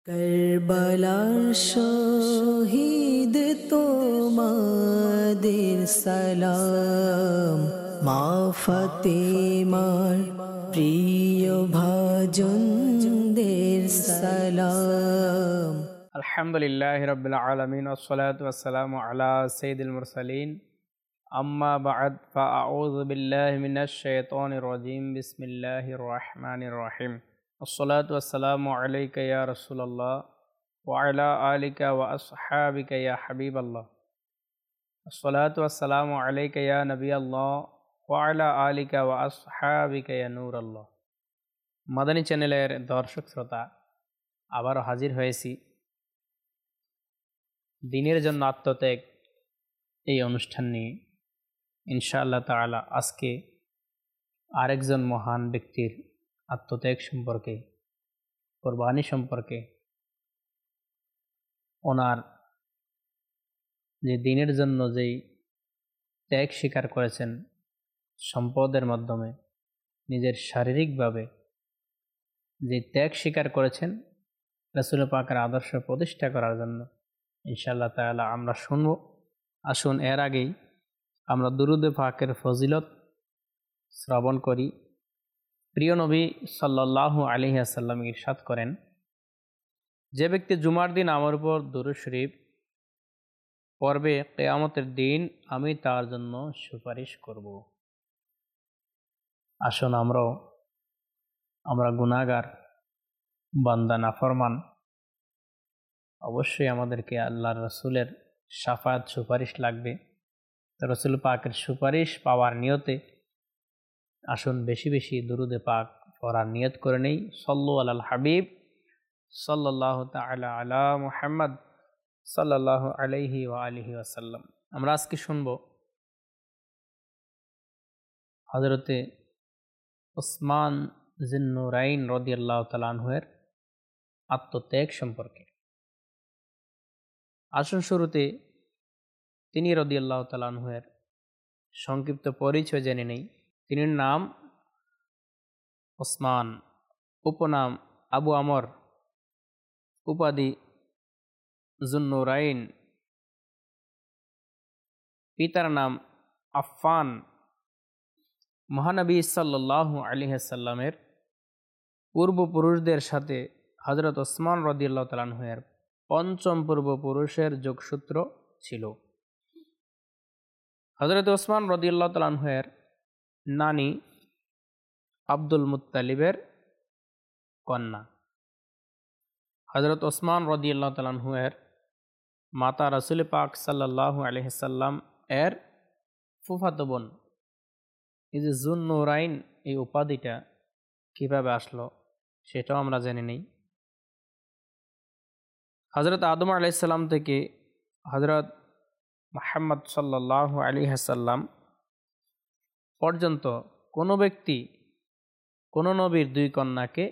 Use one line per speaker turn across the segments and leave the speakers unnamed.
কারবালার শহীদ তোমাদের সালাম, মা ফাতেমার প্রিয় ভাজনদের সালাম।
আলহামদুলিল্লাহি রাব্বিল আলামিন ওয়াসসালাতু ওয়াসসালামু আলা সাইয়্যিদিল মুরসালিন আম্মা বা'দ ফাআউযু বিল্লাহি মিনাশ শাইতানির রাজীম বিসমিল্লাহির রহমানির রহিম ওয়াসসালাতু ওয়াসসালামু আলাইকা ইয়া রাসূলুল্লাহ ওয়া আলা আলিকা ওয়া আসহাবিকা ইয়া হাবিবাল্লাহ ওয়াসসালাতু ওয়াসসালামু আলাইকা ইয়া নবিয়াল্লাহ ওয়া আলা আলিকা ওয়া আসহাবিকা ইয়া নূরাল্লাহ। মাদানী চ্যানেলের দর্শক শ্রোতা, আবারও হাজির হয়েছি দিনের জন্য আত্মত্যাগ এই অনুষ্ঠান নিয়ে। ইনশাআল্লাহ তাআলা আজকে আরেকজন মহান ব্যক্তির আত্মত্যাগ সম্পর্কে, কোরবানি সম্পর্কে, ওনার যে দিনের জন্য যেই ত্যাগ স্বীকার করেছেন, সম্পদের মাধ্যমে নিজের শারীরিকভাবে যে ত্যাগ স্বীকার করেছেন রাসূল পাকের আদর্শ প্রতিষ্ঠা করার জন্য, ইনশাআল্লাহ তাআলা আমরা শুনব। আসুন এর আগেই আমরা দুরূদে পাকের ফজিলত শ্রবণ করি। প্রিয় নবী সাল্লাল্লাহু আলাইহি ওয়াসাল্লাম ইরশাদ করেন, যে ব্যক্তি জুমার দিন আমার উপর দুরূদ শরীফ পড়বে, কিয়ামতের দিন আমি তার জন্য সুপারিশ করব। আসুন আমরা গুনাহগার বান্দা, নাফরমান, অবশ্যই আমাদেরকে আল্লাহর রাসূলের শাফায়াত সুপারিশ লাগবে। রাসূল পাকের সুপারিশ পাওয়ার নিয়তে আসুন বেশি বেশি দুরূদে পাক পড়ার নিয়ত করে নেই। সাল্লু আলাল হাবিব সাল্লাল্লাহু তাআলা আলা মুহাম্মদ সাল্লাল্লাহু আলাইহি ওয়া আলিহি ওয়াসাল্লাম। আমরা আজকে শুনব হযরতে ওসমান যিন্নুরাইন রাদিয়াল্লাহু তাআলা আনহুর আত্মত্যাগ সম্পর্কে। আসুন শুরুতে তিনি রাদিয়াল্লাহু তাআলা আনহুর সংক্ষিপ্ত পরিচয় জেনে নেই। তিনি নাম ওসমান, উপনাম আবু আমর, উপাধি যুন্নুরাইন, পিতার নাম আফফান। মহানবী সাল্লাল্লাহু আলাইহি ওয়াসাল্লামের পূর্বপুরুষদের সাথে হযরত ওসমান রাদিয়াল্লাহু তাআলা আনহুর পঞ্চম পূর্বপুরুষের যোগসূত্র ছিল। হযরত ওসমান রাদিয়াল্লাহু তাআলা আনহুর নানি আব্দুল মুত্তালিবের কন্যা। হযরত ওসমান রাদিয়াল্লাহু তাআলা আনহুর মাতা রাসূল পাক সাল্লাল্লাহু আলাইহি ওয়াসাল্লাম এর ফুফাতো বোন। এই যে যুন্নুরাইন এই উপাধিটা কিভাবে আসলো সেটাও আমরা জেনে নেই। হযরত আদম আলাইহিস সালাম থেকে হযরত মুহাম্মদ সাল্লাল্লাহু আলাইহি ওয়াসাল্লাম পর্যন্ত কোনো ব্যক্তি কোনো নবীর দুই কন্যাকে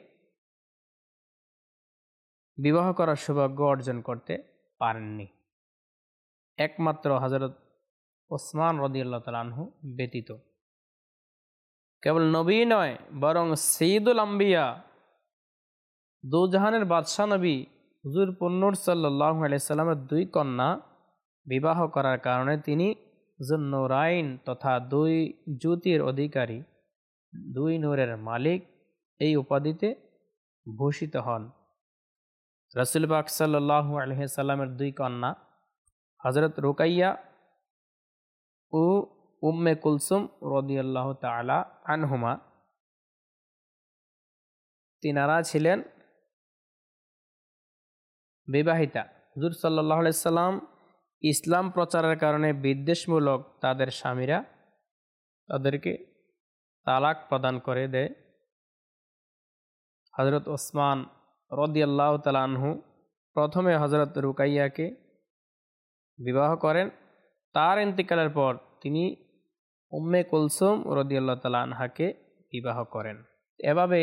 বিবাহ করার সৌভাগ্য অর্জন করতে পারেননি, একমাত্র হযরত ওসমান রাদিয়াল্লাহু তাআলা আনহু ব্যতীত। কেবল নবী নয়, বরং সাইয়্যিদুল আম্বিয়া, দুজাহানের বাদশাহ নবী হুজুর পুন্নুর সাল্লাল্লাহু আলাইহি সাল্লামের দুই কন্যা বিবাহ করার কারণে তিনি যুন্নুরাইন তথা দুই জ্যোতির অধিকারী, দুই নূরের মালিক এই উপাধিতে ভূষিত হন। রাসূল পাক সাল্লাল্লাহু আলাইহি সাল্লামের দুই কন্যা হযরত রুকাইয়া ও উম্মে কুলসুম রাদিয়াল্লাহু তাআলা আনহুমা, তিনারা ছিলেন বিবাহিতা। হুজুর সাল্লাল্লাহু আলাইহি সাল্লাম ইসলাম প্রচারের কারণে বিদ্বেষমূলক তাদের স্বামীরা তাদেরকে তালাক প্রদান করে দেয়। হযরত ওসমান রাদিয়াল্লাহু তাআলা আনহু প্রথমে হযরত রুকাইয়াকে বিবাহ করেন। তার ইন্তিকালের পর তিনি উম্মে কুলসুম রাদিয়াল্লাহু তাআলা আনহাকে বিবাহ করেন। এভাবে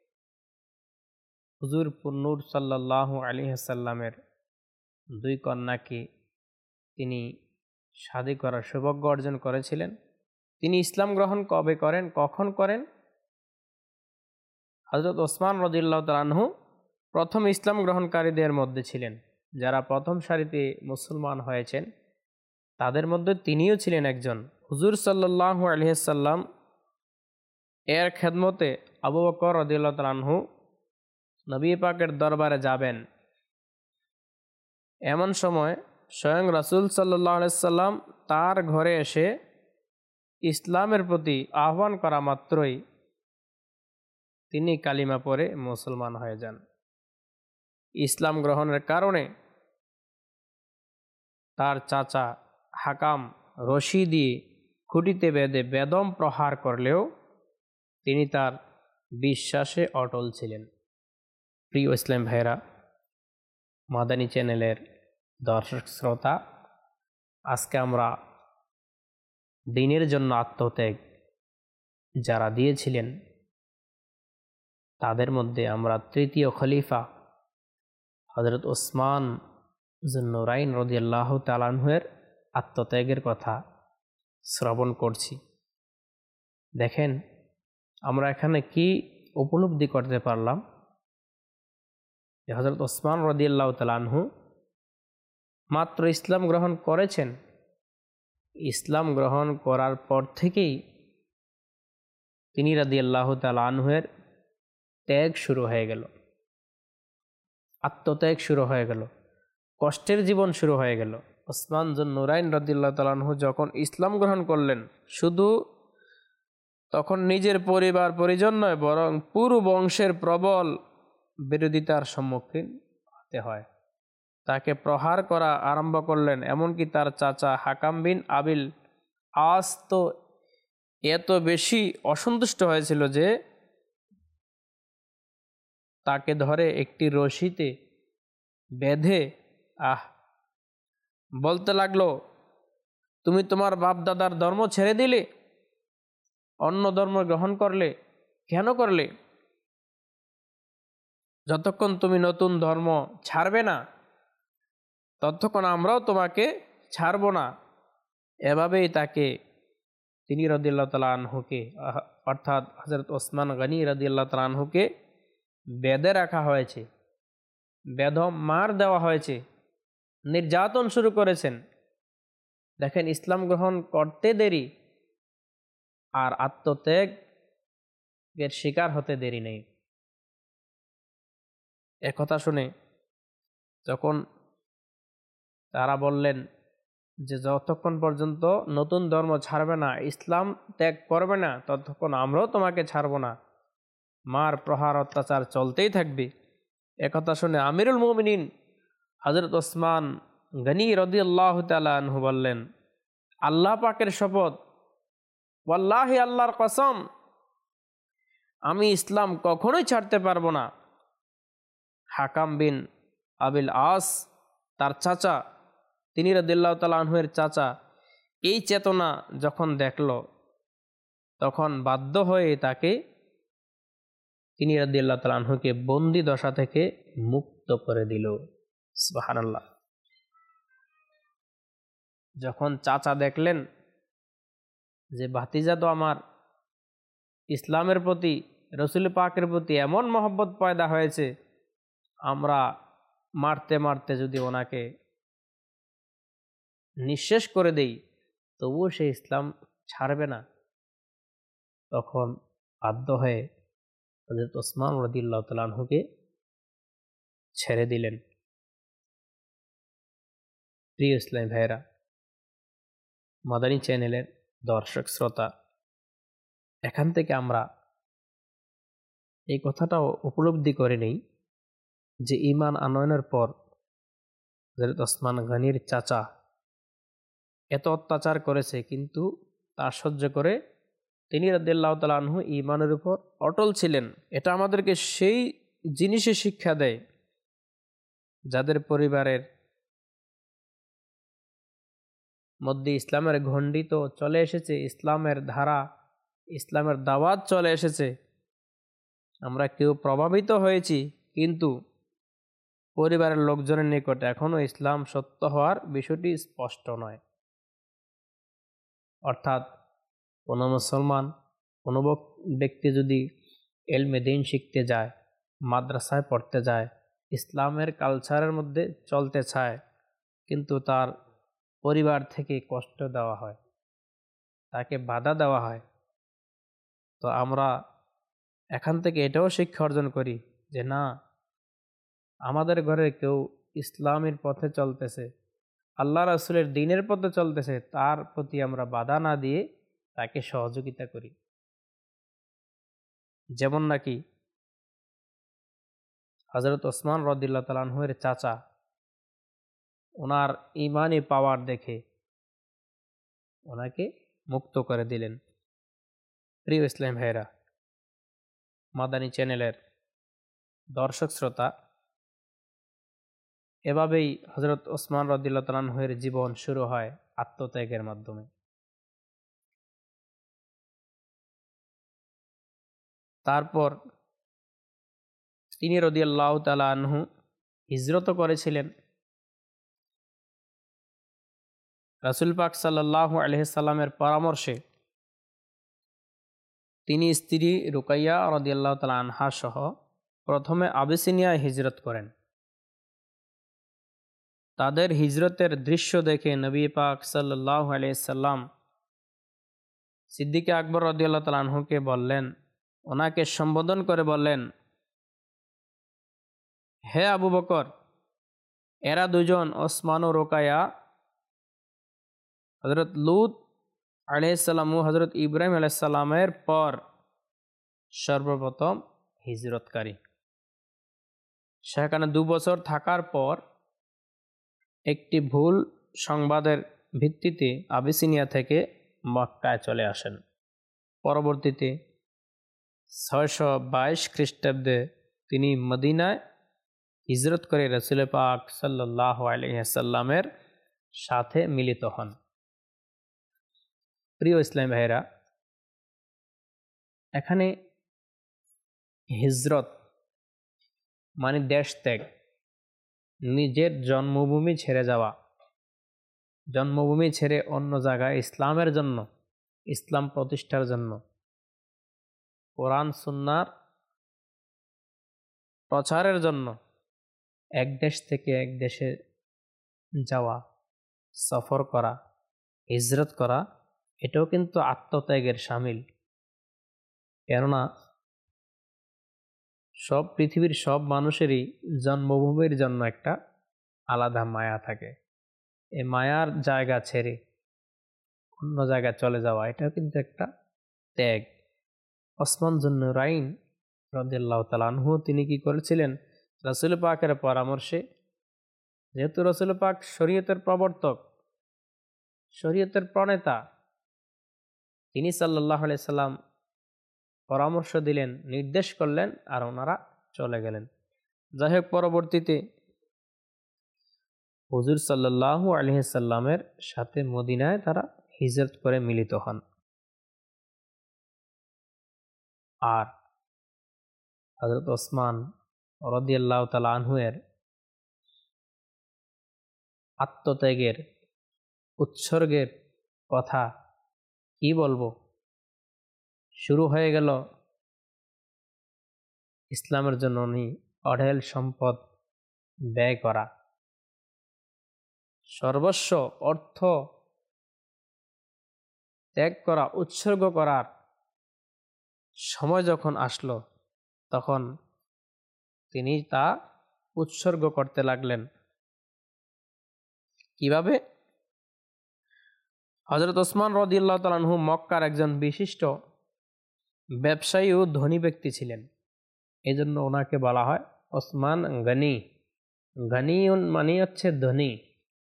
হুজুর পুন্নুর সাল্লাল্লাহু আলাইহি ওয়াসাল্লামের দুই কন্যাকে তিনি শাদী করার সৌভাগ্য অর্জন করেছিলেন। তিনি ইসলাম গ্রহণ কবে করেন, কখন করেন? হযরত ওসমান রাদিয়াল্লাহু তাআলা আনহু প্রথম ইসলাম গ্রহণকারীদের মধ্যে ছিলেন, যারা প্রথম সারিতে মুসলমান হয়েছেন তাদের মধ্যে তিনিও ছিলেন একজন। হুজুর সাল্লাল্লাহু আলাইহি সাল্লাম এর খেদমতে আবু বকর রাদিয়াল্লাহু তাআলা আনহু নবী পাকের দরবারে যাবেন। এমন সময় স্বয়ং রাসূল সাল্লাল্লাহু আলাইহি সাল্লাম তার ঘরে এসে ইসলামের প্রতি আহ্বান করা মাত্রই তিনি কালিমা পড়ে মুসলমান হয়ে যান। ইসলাম গ্রহণের কারণে তার চাচা হাকাম রশি দিয়ে খুঁটিতে বেঁধে বেদম প্রহার করলেও তিনি তার বিশ্বাসে অটল ছিলেন। প্রিয় ইসলাম ভাইরা, মাদানী চ্যানেলের দর্শক শ্রোতা, আজকে আমরা দ্বীনের জন্য আত্মত্যাগ যারা দিয়েছিলেন তাদের মধ্যে আমরা তৃতীয় খলিফা হযরত ওসমান যুন্নুরাইন রাদিয়াল্লাহু তাআলা আনহুর আত্মত্যাগের কথা শ্রবণ করছি। দেখেন আমরা এখানে কি উপলব্ধি করতে পারলাম যে হযরত ওসমান রাদিয়াল্লাহু তাআলা আনহু মাত্র ইসলাম গ্রহণ করেছেন, ইসলাম গ্রহণ করার পর থেকেই তিনি রাদিয়াল্লাহু তাআলা আনহুর ত্যাগ শুরু হয়ে গেল, আত্মত্যাগ শুরু হয়ে গেল, কষ্টের জীবন শুরু হয়ে গেল। ওসমান যুন্নুরাইন রাদিয়াল্লাহু তাআলা আনহু যখন ইসলাম গ্রহণ করলেন, শুধু তখন নিজের পরিবার পরিজন নয়, বরং পুরো বংশের প্রবল বিরোধিতার সম্মুখীন হতে হয়। তাকে প্রহার করা আরম্ভ করলেন, এমনকি তার চাচা হাকাম বিন আবিল আস তো এত বেশি অসন্তুষ্ট হয়েছিল যে তাকে ধরে একটি রশিতে বেঁধে বলতে লাগলো, তুমি তোমার বাপ দাদার ধর্ম ছেড়ে দিলে, অন্য ধর্ম গ্রহণ করলে, কেন করলে? যতক্ষণ তুমি নতুন ধর্ম ছাড়বে না ততক্ষণ আমরাও তোমাকে ছাড়ব না। এভাবেই তাকে তিনি রাদিয়াল্লাহু তাআলা আনহুকে অর্থাৎ হযরত ওসমান গনি রাদিয়াল্লাহু তাআলা আনহুকে বেঁধে রাখা হয়েছে, বেদম মার দেওয়া হয়েছে, নির্যাতন শুরু করেছেন। দেখেন ইসলাম গ্রহণ করতে দেরি আর আত্মত্যাগের শিকার হতে দেরি নেই। একথা শুনে যখন তারা বললেন যে যতক্ষণ পর্যন্ত নতুন ধর্ম ছাড়বে না, ইসলাম ত্যাগ করবে না, ততক্ষণ আমরাও তোমাকে ছাড়ব না, মার প্রহার অত্যাচার চলতেই থাকবে। একথা শুনে আমিরুল মুমিনিন হযরত ওসমান গনি রাদিয়াল্লাহু তাআলা আনহু বললেন, আল্লাহ পাকের শপথ, ওয়াল্লাহি আল্লাহর কসম, আমি ইসলাম কখনোই ছাড়তে পারবো না। হাকাম বিন আবিল আস তার চাচা, তিনি রাদিয়াল্লাহু তাআলা আনহুর চাচা, এই চেতনা যখন দেখল তখন বাধ্য হয়ে তাকে তিনি রাদিয়াল্লাহু তাআলা আনহুকে বন্দি দশা থেকে মুক্ত করে দিল। সুবহানাল্লাহ। যখন চাচা দেখলেন যে ভাতিজা তো আমার ইসলামের প্রতি, রসুল পাকের প্রতি এমন মহব্বত পয়দা হয়েছে, আমরা মারতে মারতে যদি ওনাকে নিঃশেষ করে দেই তবুও সে ইসলাম ছাড়বে না, তখন বাধ্য হয়ে হযরত ওসমান রাদিয়াল্লাহু তাআলা আনহুকে ছেড়ে দিলেন। প্রিয় ইসলাম ভাইরা, মাদানী চ্যানেলের দর্শক শ্রোতা, এখান থেকে আমরা এই কথাটাও উপলব্ধি করে নেই যে ঈমান আনয়নের পর হযরত ওসমান গনির চাচা এত অত্যাচার করেছে, কিন্তু তা সহ্য করে তিনি রাদিয়াল্লাহু তাআলা আনহু ঈমানের উপর অটল ছিলেন। এটা আমাদেরকে সেই জিনিসে শিক্ষা দেয় যাদের পরিবারের মধ্যে ইসলামের ঘণ্টি তো চলে এসেছে, ইসলামের ধারা, ইসলামের দাওয়াত চলে এসেছে, আমরা কেউ প্রভাবিত হয়েছি, কিন্তু পরিবারের লোকজনের নিকট এখনও ইসলাম সত্য হওয়ার বিষয়টি স্পষ্ট নয়। অর্থাৎ কোনো মুসলমান, কোনো ব্যক্তি যদি ইলমে দ্বীন শিখতে যায়, মাদ্রাসায় পড়তে যায়, ইসলামের কালচারের মধ্যে চলতে চায়, কিন্তু তার পরিবার থেকে কষ্ট দেওয়া হয়, তাকে বাধা দেওয়া হয়। তো আমরা এখান থেকে এটাও শিক্ষা অর্জন করি যে না, আমাদের ঘরে কেউ ইসলামের পথে চলতেছে, আল্লাহ রাসূলের দ্বীনের পথে চলতেছে, তার প্রতি আমরা বাধা না দিয়ে তাকে সহযোগিতা করি। যেমন নাকি হযরত ওসমান রাদিয়াল্লাহু তাআলা আনহু-এর চাচা ওনার ঈমানি পাওয়ার দেখে ওনাকে মুক্ত করে দিলেন। প্রিয় ইসলাম ভাইরা, মাদানী চ্যানেলের দর্শক শ্রোতা, এভাবেই হযরত ওসমান রাদিয়াল্লাহু তাআলা আনহু-এর জীবন শুরু হয় আত্মত্যাগের মাধ্যমে। তারপর তিনি রাদিয়াল্লাহু তাআলা আনহু হিজরত করেছিলেন। রাসূল পাক সাল্লাল্লাহু আলাইহি সাল্লামের পরামর্শে তিনি স্ত্রী রুকাইয়া রাদিয়াল্লাহু তাআলা আনহা সহ প্রথমে আবিসিনিয়ায় হিজরত করেন। তাদের হিজরতের দৃশ্য দেখে নবী পাক সাল্লাল্লাহু আলাইহি সাল্লাম সিদ্দিক আকবর রাদিয়াল্লাহু তাআলা আনহুকে বললেন, ওনাকে সম্বোধন করে বললেন, হে আবু বকর, এরা দুজন ওসমান ও রুকাইয়া হযরত লূত আলাইহিস সালাম ও হযরত ইব্রাহিম আলাইহিস সালামের পর সর্বপ্রথম হিজরতকারী। সেখানে 2 বছর থাকার পর একটি ভুল সংবাদের ভিত্তিতে আবিসিনিয়া থেকে মক্কায় চলে আসেন। পরবর্তীতে 622 খ্রিস্টাব্দে তিনি মদিনায় হিজরত করে রাসূল পাক সাল্লাল্লাহু আলাইহি সাল্লামের সাথে মিলিত হন। প্রিয় ইসলামী ভাইরা, এখানে হিজরত মানে দেশ ত্যাগ, নিজের জন্মভূমি ছেড়ে যাওয়া, জন্মভূমি ছেড়ে অন্য জায়গায় ইসলামের জন্য, ইসলাম প্রতিষ্ঠার জন্য, কোরআন সুন্নাহর প্রচারের জন্য এক দেশ থেকে এক দেশে যাওয়া, সফর করা, হিজরত করা, এটাও কিন্তু আত্মত্যাগের শামিল। কেননা পৃথিবীর সব মানুষেরই জন্মভূমির জন্য একটা আলাদা মায়া থাকে। এই মায়ার জায়গা ছেড়ে অন্য জায়গায় চলে যাওয়া, এটাও কিন্তু একটা ত্যাগ। ওসমান যুন্নুরাইন রাদিয়াল্লাহু তাআলা আনহু তিনি কি করেছিলেন? রাসূল পাকের পরামর্শে, যেহেতু রাসূল পাক শরীয়তের প্রবর্তক, শরীয়তের প্রণেতা, তিনি সাল্লাল্লাহু আলাইহি সাল্লাম পরামর্শ দিলেন, নির্দেশ করলেন, আর ওনারা চলে গেলেন। যাই হোক, পরবর্তীতে হুজুর সাল্লাল্লাহু আলাইহি সাল্লামের সাথে মদিনায় তারা হিজরত করে মিলিত হন। আর হযরত ওসমান রাদিয়াল্লাহু তাআলা আনহু-এর আত্মত্যাগের, উৎসর্গের কথা কি বলবো। শুরু হয়ে গেল ইসলামের জন্য উনি অঢেল সম্পদ ব্যয় করা, সর্বস্ব অর্থ ত্যাগ করা, উৎসর্গ করার সময় যখন আসলো, তখন তিনি তা উৎসর্গ করতে লাগলেন। কিভাবে? হযরত ওসমান রাদিয়াল্লাহু তাআলা আনহু মক্কার একজন বিশিষ্ট ব্যবসায়ী ও ধনী ব্যক্তি ছিলেন। এই জন্য ওনাকে বলা হয় ওসমান গনি। গনিউন মানে হচ্ছে ধনী।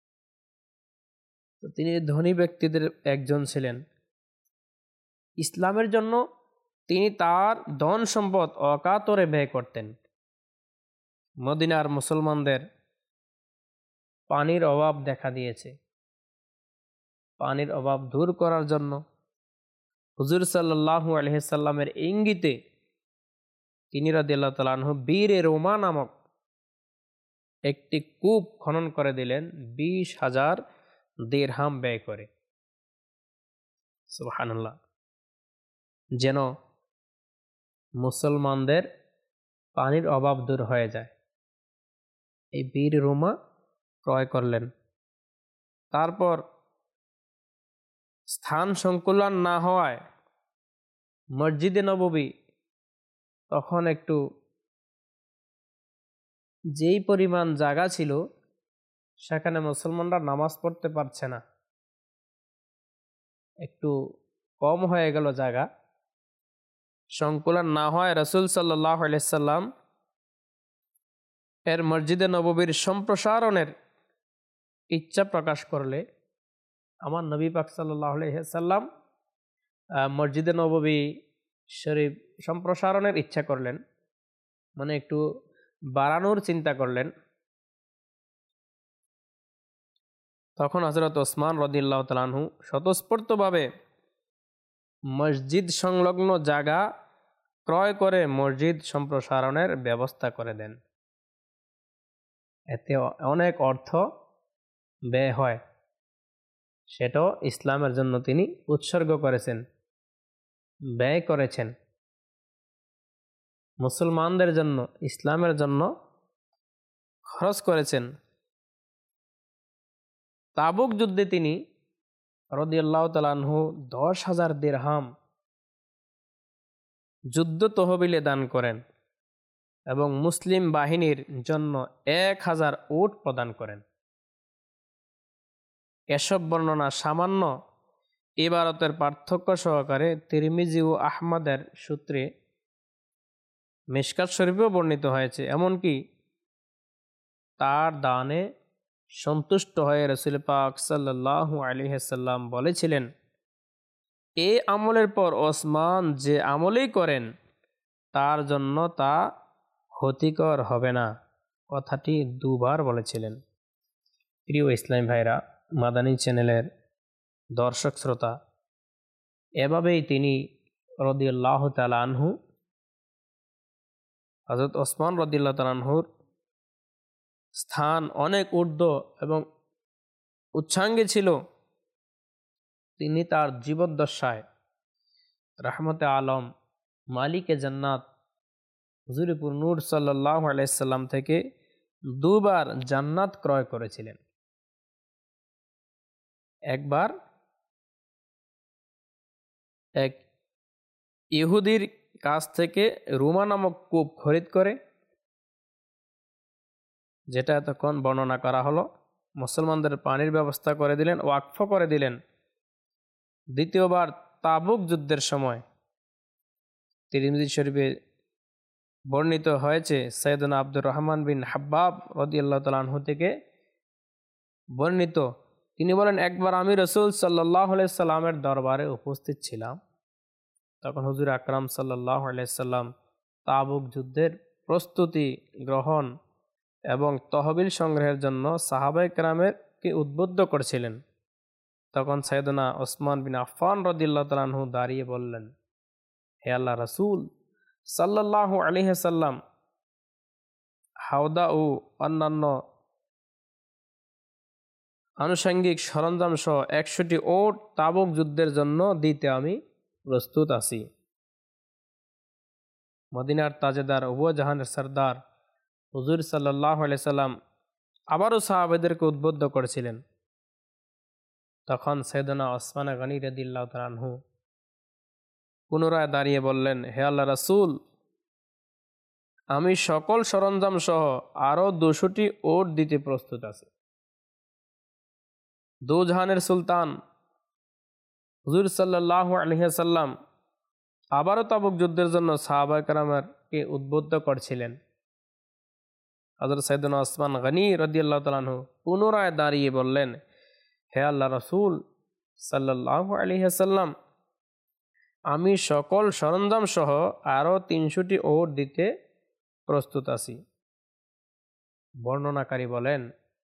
তো তিনি ধনী ব্যক্তিদের একজন ছিলেন। ইসলামের জন্য তিনি তার ধন সম্পদ অকাতরে ব্যয় করতেন। মদিনার মুসলমানদের পানির অভাব দেখা দিয়েছে। পানির অভাব দূর করার জন্য হুজুর সাল্লাল্লাহু আলাইহি সাল্লামের ইঙ্গিতে তিনি রাদিয়াল্লাহু তাআলা আনহু বীর রোমা নামক একটি কূপ খনন করে দিলেন 20,000 দিরহাম ব্যয় করে। সুবহানাল্লাহ। যেন মুসলমানদের পানির অভাব দূর হয়ে যায়। এই বীর রোমা ক্রয় করলেন। তারপর স্থান সংকুলান না হওয়ায় মসজিদে নববী তখন একটু যেই পরিমাণ জায়গা ছিল সেখানে মুসলমানরা নামাজ পড়তে পারছে না, একটু কম হয়ে গেল জায়গা। সংকুলান না হয় রাসূল সাল্লাল্লাহু আলাইহি সাল্লাম এর মসজিদে নববীর সম্প্রসারণের ইচ্ছা প্রকাশ করলে আমার নবী পাক সাল্লাল্লাহু আলাইহি সাল্লাম মসজিদে নববী শরীফ সম্প্রসারণের ইচ্ছা করলেন, মানে একটু বাড়ানোর চিন্তা করলেন। তখন হযরত ওসমান রাদিয়াল্লাহু তাআলা আনহু স্বতঃস্ফূর্তভাবে মসজিদ সংলগ্ন জায়গা ক্রয় করে মসজিদ সম্প্রসারণের ব্যবস্থা করে দেন। এতে অনেক অর্থ ব্যয় হয়, সেটাও ইসলামের জন্য তিনি উৎসর্গ করেছেন, ব্যয় করেছেন। মুসলমানদের জন্য, ইসলামের জন্য খরচ করেছেন। তাবুক যুদ্ধে তিনি রাদিয়াল্লাহু তাআলা আনহু 10,000 দিরহাম যুদ্ধ তহবিলে দান করেন এবং মুসলিম বাহিনীর জন্য 1000 উট প্রদান করেন। এসব বর্ণনা সামান্য ইবারতের পার্থক্য সহকারে তিরমিজি ও আহমদের সূত্রে মিশকাত শরীফেও বর্ণিত হয়েছে। এমনকি তার দানে সন্তুষ্ট হয়ে রাসূল পাক সাল্লাল্লাহু আলাইহি সাল্লাম বলেছিলেন, এই আমলের পর ওসমান যে আমলই করেন তার জন্য তা ক্ষতিকর হবে না, কথাটি দুবার বলেছিলেন। প্রিয় ইসলাম ভাইরা, মাদানী চ্যানেলের দর্শক শ্রোতা, এভাবেই তিনি রাদিয়াল্লাহু তাআলা আনহু, হযরত ওসমান রাদিয়াল্লাহু তাআলা আনহুর স্থান অনেক ঊর্ধ্ব এবং উচ্চাঙ্গে ছিল। তিনি তার জীবদ্দশায় রাহমতে আলম মালিকে জান্নাত হুজুরপুর নূর সাল্লাল্লাহু আলাইহি সাল্লাম থেকে দুবার জান্নাত ক্রয় করেছিলেন। একবার এক ইহুদির কাছ থেকে রুমা নামক কূপ খরিদ করে, যেটা এতক্ষণ বর্ণনা করা হলো, মুসলমানদের পানির ব্যবস্থা করে দিলেন, ওয়াকফ করে দিলেন। দ্বিতীয়বার তাবুক যুদ্ধের সময় তিরমিজি শরীফে বর্ণিত হয়েছে, সাইয়েদনা আব্দুর রহমান বিন হাব্বাব রাদিয়াল্লাহু তাআলা আনহু থেকে বর্ণিত, তিনি বলেন, একবার আমি রাসূল সাল্লাল্লাহু আলাইহি সাল্লামের দরবারে উপস্থিত ছিলাম। তখন হুজুর আকরাম সাল্লাল্লাহু আলাইহি সাল্লাম তাবুক যুদ্ধের প্রস্তুতি গ্রহণ এবং তহবিল সংগ্রহের জন্য সাহাবায়ে কেরামকে উদ্বুদ্ধ করছিলেন। তখন সাইয়েদনা ওসমান বিন আফফান রাদিয়াল্লাহু তাআলা আনহু দাঁড়িয়ে বললেন, হে আল্লাহ রাসূল সাল্লাল্লাহু আলাইহি সাল্লাম, হাওদা ও অন্যান্য আনুষঙ্গিক সরঞ্জাম সহ 100টি ওট তাবুক যুদ্ধের জন্য দিতে আমি প্রস্তুত আছি। মদিনার তাজেদার, জাহানের সরদার হুজুর সাল্লাল্লাহু আলাইহি সাল্লাম আবারও সাহাবাদেরকে উদ্বুদ্ধ করেছিলেন। তখন সাইয়েদনা ওসমান গনি রাদিয়াল্লাহু তাআলা আনহু পুনরায় দাঁড়িয়ে বললেন, হে আল্লাহ রাসূল, আমি সকল সরঞ্জাম সহ আরও 200টি ওট দিতে প্রস্তুত আছি। জাহানের সুলতান হুজুর সাল্লাল্লাহু আলাইহি সাল্লাম আবারও তাবুক যুদ্ধের জন্য সাহাবায়ে কেরামকে উদ্বুদ্ধ করছিলেন। হযরত সাইয়েদনা ওসমান গনি রাদিয়াল্লাহু তাআলা আনহু পুনরায় দাঁড়িয়ে বললেন, হে আল্লাহ রাসূল সাল্লাল্লাহু আলাইহি সাল্লাম, আমি সকল সরঞ্জাম সহ আরও 300টি ওট দিতে প্রস্তুত আছি। বর্ণনাকারী বলেন,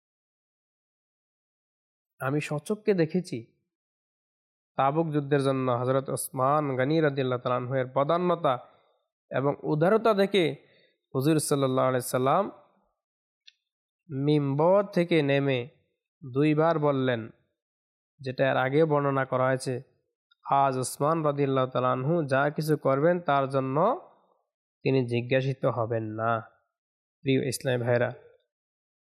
আমি স্বচক্ষে দেখেছি তাবুক যুদ্ধের জন্য হযরত ওসমান গনি রাদিয়াল্লাহু তাআলা আনহু এর বদান্যতা এবং উদারতা দেখে হুজুর সাল্লাল্লাহু আলাইহি সাল্লাম মিম্বর থেকে নেমে 2 বার বললেন, যেটা এর আগে বর্ণনা করা হয়েছে, আজ ওসমান রাদিয়াল্লাহু তাআলা আনহু যা কিছু করবেন তার জন্য তিনি জিজ্ঞাসিত হবেন না। প্রিয় ইসলামী ভাইরা,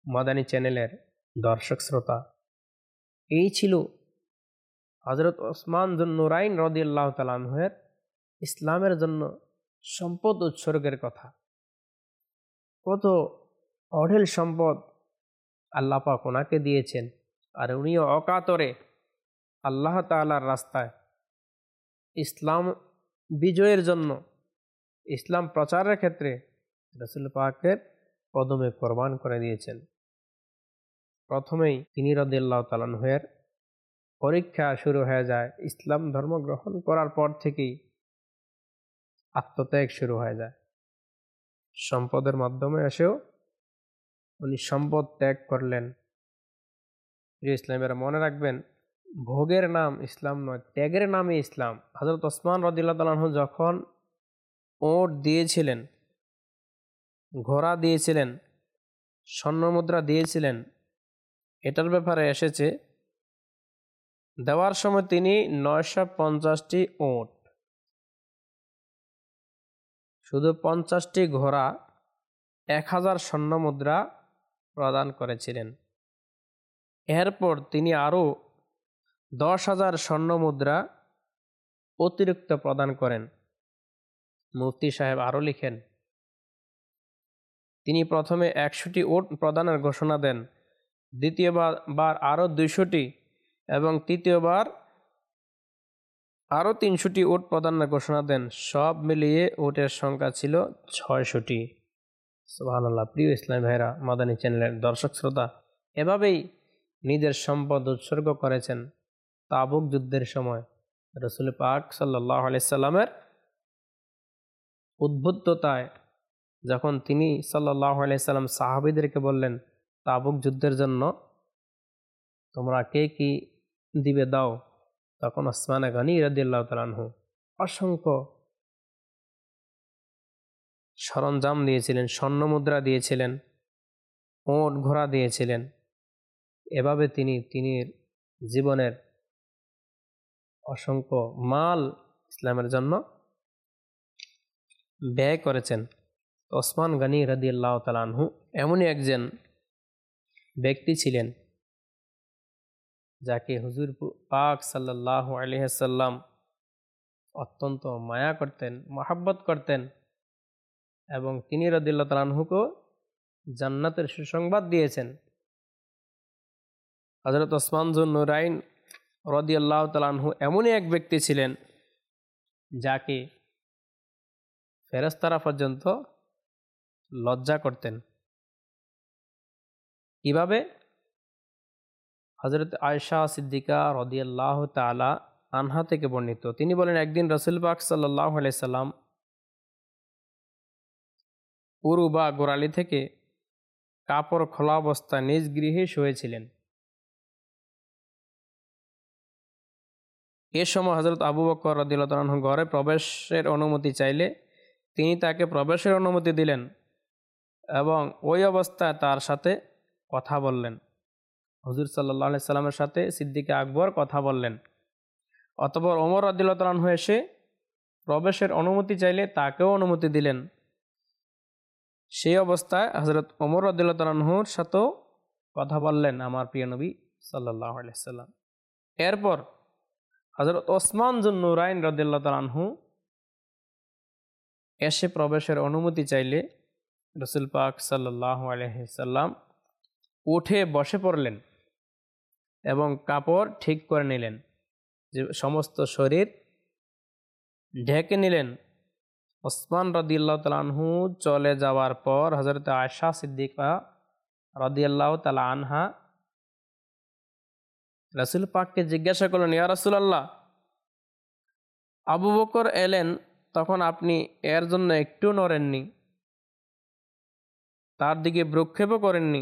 মাদানী চ্যানেলের দর্শক শ্রোতা, এই ছিল হযরত ওসমান যুন্নুরাইন রাদিয়াল্লাহু তাআলা আনহুর ইসলামের জন্য সম্পদ উৎসর্গের কথা। কত অঢেল সম্পদ আল্লাহ পাক ওনাকে দিয়েছেন, আর উনিও অকাতরে আল্লাহ তাআলার রাস্তায় ইসলাম বিজয়ের জন্য, ইসলাম প্রচারের ক্ষেত্রে রাসূল পাকের কদমে কোরবান করে দিয়েছেন। প্রথমেই তিনি রাদিয়াল্লাহু তাআলা আনহুর পরীক্ষা শুরু হয়ে যায়। ইসলাম ধর্ম গ্রহণ করার পর থেকেই আত্মত্যাগ শুরু হয়ে যায়। সম্পদের মাধ্যমে এসেও উনি সম্পদ ত্যাগ করলেন। প্রিয় ইসলামের মনে রাখবেন, ভোগের নাম ইসলাম নয়, ত্যাগের নামে ইসলাম। হযরত ওসমান রাদিয়াল্লাহু তাআলা আনহু যখন ওট দিয়েছিলেন, ঘোড়া দিয়েছিলেন, স্বর্ণমুদ্রা দিয়েছিলেন, এটার ব্যাপারে এসেছে দেওয়ার সময় তিনি 950টি ওট, শুধু 50টি ঘোড়া, 1000 স্বর্ণমুদ্রা প্রদান করেছিলেন। এরপর তিনি আরও 10,000 স্বর্ণমুদ্রা অতিরিক্ত প্রদান করেন। মুফতি সাহেব আরও লিখেন, তিনি প্রথমে 100টি ওট প্রদানের ঘোষণা দেন, দ্বিতীয়বার আরও 200টি এবং তৃতীয়বার আরও 300টি ওট প্রদানের ঘোষণা দেন। সব মিলিয়ে ওটের সংখ্যা ছিল 600টি। সুবহানাল্লাহ। প্রিয় ইসলাম ভাইরা, মাদানী চ্যানেলের দর্শক শ্রোতা, এভাবেই নিজের সম্পদ উৎসর্গ করেছেন তাবুক যুদ্ধের সময়। রাসূল পাক সাল্লাল্লাহু আলাইহি সাল্লামের উদ্বুদ্ধতায় যখন তিনি সাল্লাল্লাহু আলাইহি সাল্লাম সাহাবীদেরকে বললেন, তাবুক যুদ্ধের জন্য তোমরা কে কি দিবে দাও, তখন ওসমান গনি রাদিয়াল্লাহু তাআলা আনহু অসংখ্য সরঞ্জাম দিয়েছিলেন, স্বর্ণমুদ্রা দিয়েছিলেন, ওট ঘোড়া দিয়েছিলেন। এভাবে তিনি জীবনের অসংখ্য মাল ইসলামের জন্য ব্যয় করেছেন। ওসমান গনি রাদিয়াল্লাহু তাআলা আনহু এমনই একজন ব্যক্তি ছিলেন যাকে হুজুর পাক সাল্লাল্লাহু আলাইহি সাল্লাম অত্যন্ত মায়া করতেন, মহব্বত করতেন, এবং তিনি রাদিয়াল্লাহু তাআলা আনহুকে জান্নাতের সুসংবাদ দিয়েছেন। হযরত ওসমান যুন্নুরাইন রাদিয়াল্লাহু তাআলা আনহু এমনই এক ব্যক্তি ছিলেন যাকে ফেরেশতারা পর্যন্ত লজ্জা করতেন। কিভাবে? হযরত আয়েশা সিদ্দিকা রাদিয়াল্লাহু তাআলা আনহা থেকে বর্ণিত, তিনি বলেন, একদিন রাসূল পাক সাল্লাল্লাহু আলাইহি সাল্লাম উরু বা গোড়ালি থেকে কাপড় খোলা অবস্থায় নিজ গৃহে শুয়েছিলেন। এ সময় হযরত আবু বকর রাদিয়াল্লাহু তাআলা আনহু ঘরে প্রবেশের অনুমতি চাইলে তিনি তাকে প্রবেশের অনুমতি দিলেন এবং ওই অবস্থায় তার সাথে কথা বললেন। হুজুর সাল্লাল্লাহু আলাইহি সাল্লামের সাথে সিদ্দিক আকবর কথা বললেন। অতঃপর ওমর রাদিয়াল্লাহু তাআলা আনহু এসে প্রবেশের অনুমতি চাইলে তাকেও অনুমতি দিলেন। সেই অবস্থায় হযরত ওমর রাদিয়াল্লাহু তাআলা আনহুর সাথেও কথা বললেন আমার প্রিয় নবী সাল্লাল্লাহু আলাইহি সাল্লাম। এরপর হযরত ওসমান যুন্নুরাইন রাদিয়াল্লাহু তাআলা আনহু এসে প্রবেশের অনুমতি চাইলে রাসূল পাক সাল্লাল্লাহু আলাইহি সাল্লাম উঠে বসে পড়লেন এবং কাপড় ঠিক করে নিলেন, যে সমস্ত শরীর ঢেকে নিলেন। ওসমান রাদিয়াল্লাহু তাআলা আনহু চলে যাওয়ার পর হযরত আয়েশা সিদ্দিকা রাদিয়াল্লাহু তাআলা আনহা রাসূল পাককে জিজ্ঞাসা করলেন, ইয়া রাসূলুল্লাহ, আবু বকর এলেন তখন আপনি এর জন্য একটু নড়েননি, তার দিকে ভ্রুক্ষেপও করেননি।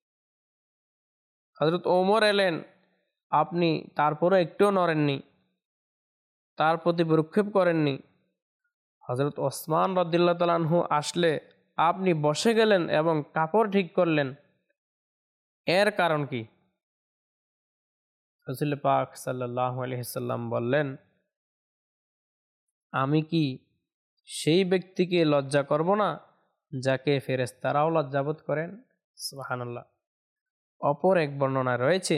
হযরত ওমর এলেন, আপনি তারপরও একটুও নড়েননি, তার প্রতি ভ্রুক্ষেপ করেননি। হযরত ওসমান রাদিয়াল্লাহু তাআলা আনহু আসলে আপনি বসে গেলেন এবং কাপড় ঠিক করলেন, এর কারণ কি? রাসূল পাক সাল্লাল্লাহু আলাইহি সাল্লাম বললেন, আমি কি সেই ব্যক্তিকে লজ্জা করব না যাকে ফেরেশতারাও লজ্জাবোধ করেন? সুবহানাল্লাহ। অপর এক বর্ণনা রয়েছে,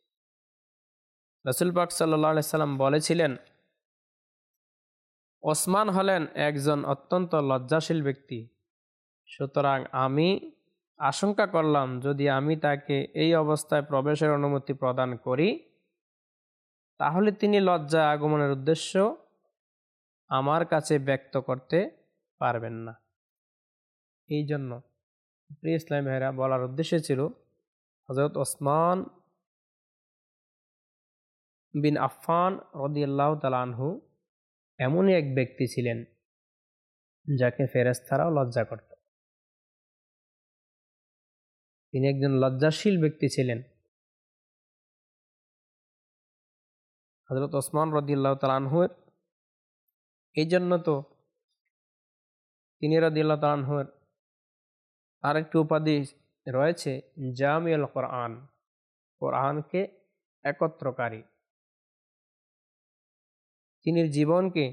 রাসূল পাক সাল্লাল্লাহু আলাইহি সাল্লাম বলেছিলেন, ওসমান হলেন একজন অত্যন্ত লজ্জাশীল ব্যক্তি, সুতরাং আমি আশঙ্কা করলাম যদি আমি তাকে এই অবস্থায় প্রবেশের অনুমতি প্রদান করি তাহলে তিনি লজ্জা আগমনের উদ্দেশ্য আমার কাছে ব্যক্ত করতে পারবেন না। এই জন্য প্রিয় ইসলামী ভাইরা, বলার উদ্দেশ্য ছিল হযরত ওসমান বিন আফফান রাদিয়াল্লাহু তাআলা আনহু এমনই এক ব্যক্তি ছিলেন যাকে ফেরেশতারাও লজ্জা করত। তিনি একজন লজ্জাশীল ব্যক্তি ছিলেন। হযরত ওসমান রাদিয়াল্লাহু তাআলা আনহুর এই জন্য তো তিনি রাদিয়াল্লাহু তাআলা আনহুর আরেকটি উপাধি রয়েছে জামিউল কোরআন, কোরআনকে একত্রকারী। তিনি জীবনকে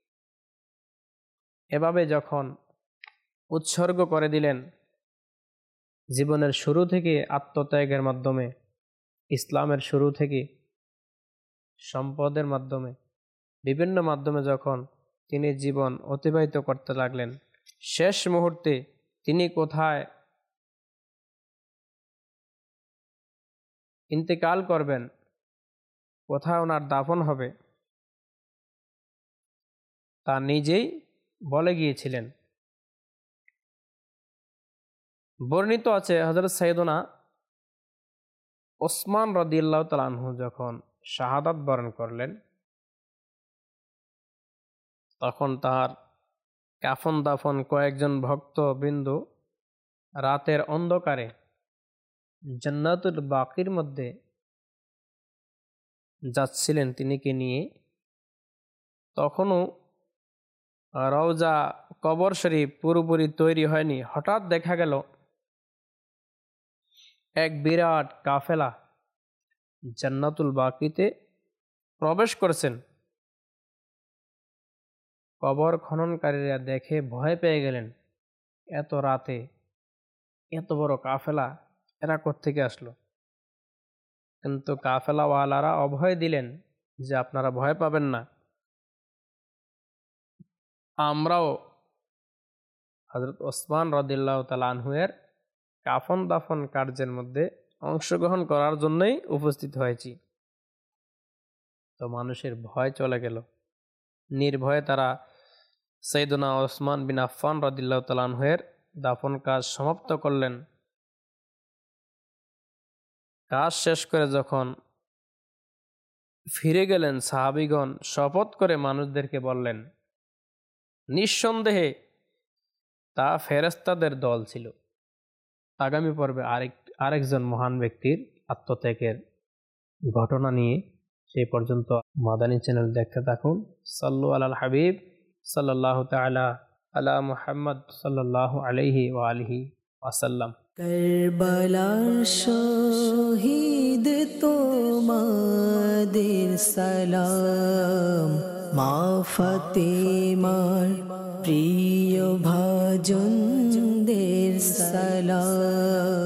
এভাবে যখন উৎসর্গ করে দিলেন, জীবনের শুরু থেকে আত্মত্যাগের মাধ্যমে, ইসলামের শুরু থেকে সম্পদের মাধ্যমে, বিভিন্ন মাধ্যমে যখন তিনি জীবন অতিবাহিত করতে লাগলেন, শেষ মুহূর্তে তিনি কোথায় ইন্তেকাল করবেন, কোথায় ওনার দাফন হবে, তা নিজেই বলে গিয়েছিলেন। বর্ণিত আছে হযরত সাইয়েদনা ওসমান রাদিয়াল্লাহু তাআলা আনহু যখন শাহাদাত বরণ করলেন, তখন তার কাফন দাফন কয়েকজন ভক্তবৃন্দ রাতের অন্ধকারে জান্নাতুল বাকির মধ্যে যাচ্ছিলেন তিনিকে নিয়ে। তখনও রওজা কবর শরীফ পুরোপুরি তৈরি হয়নি। হঠাৎ দেখা গেল এক বিরাট কাফেলা জান্নাতুল বাকিতে প্রবেশ করছেন। কবর খননকারীরা দেখে ভয় পেয়ে গেলেন, এত রাতে এত বড় কাফেলা, এরা কোত্থেকে আসলো? কিন্তু কাফেলাওয়ালারা অভয় দিলেন যে আপনারা ভয় পাবেন না, আমরাও হযরত ওসমান রাদিয়াল্লাহু তাআলা আনহু-এর কাফন দাফন কার্যের মধ্যে অংশগ্রহণ করার জন্যই উপস্থিত হয়েছি। তো মানুষের ভয় চলে গেল, নির্ভয়ে তারা সাইয়েদনা ওসমান বিন আফফান রাদিয়াল্লাহু তাআলা আনহু-এর দাফন কাজ সমাপ্ত করলেন। কাজ শেষ করে যখন ফিরে গেলেন, সাহাবীগণ শপথ করে মানুষদেরকে বললেন, নিঃসন্দেহে তা ফেরেশতাদের দল ছিল। আগামী পর্বে আরেকজন মহান ব্যক্তির আত্মত্যাগের ঘটনা নিয়ে, সেই পর্যন্ত মাদানী চ্যানেল দেখতে থাকুন। সাল্লু আলাল হাবিব সাল্লাল্লাহু তাআলা আলা মুহাম্মদ সাল্লাল্লাহু আলাইহি ওয়া আলিহি ওয়াসাল্লাম।
কারবালার শহীদ তোমাদের সালাম, মা ফাতেমার প্রিয় ভাজনদের সালাম।